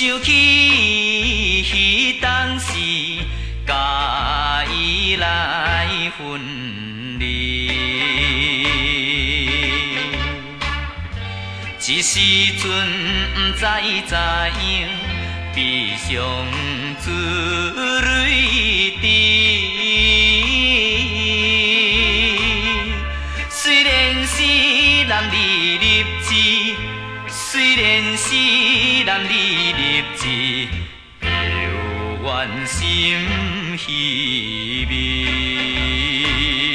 想起彼当时，甲伊来分离。一时阵不知怎样，悲伤珠泪滴。虽然是男儿立志，虽然是男儿立志，犹原心稀微。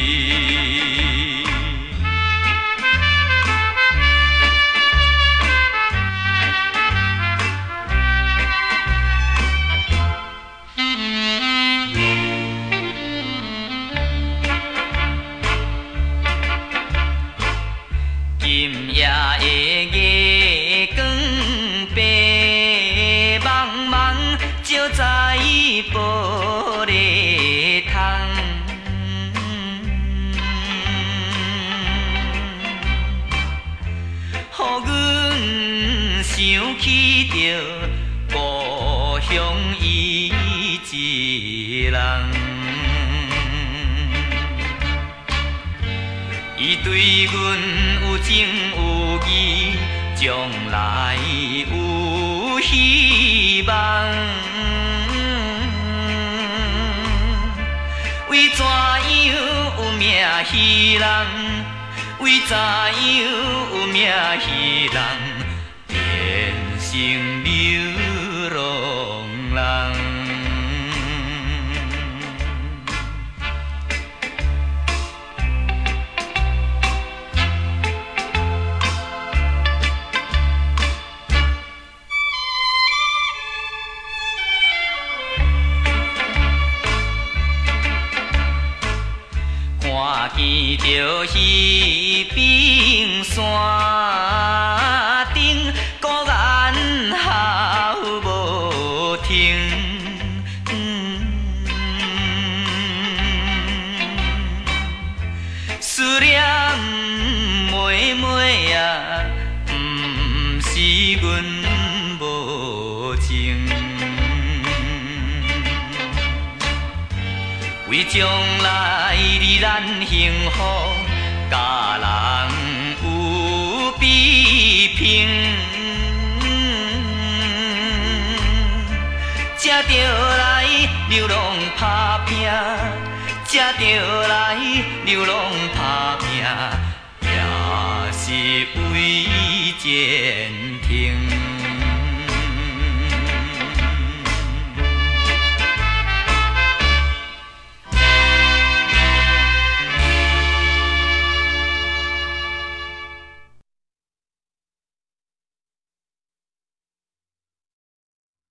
今夜的月光白茫茫，照在玻璃窗。予阮想起着故乡伊一人。伊对阮有情有义，将来有希望。为怎样有命稀人？为怎样有命稀人？变成流浪人。看见着彼冰山顶，孤雁号无停。思念妹妹啊，不是阮无情。为将来日咱幸福，甲人有比拼，才着来流浪打拼，才着来流浪打拼，也是为前程。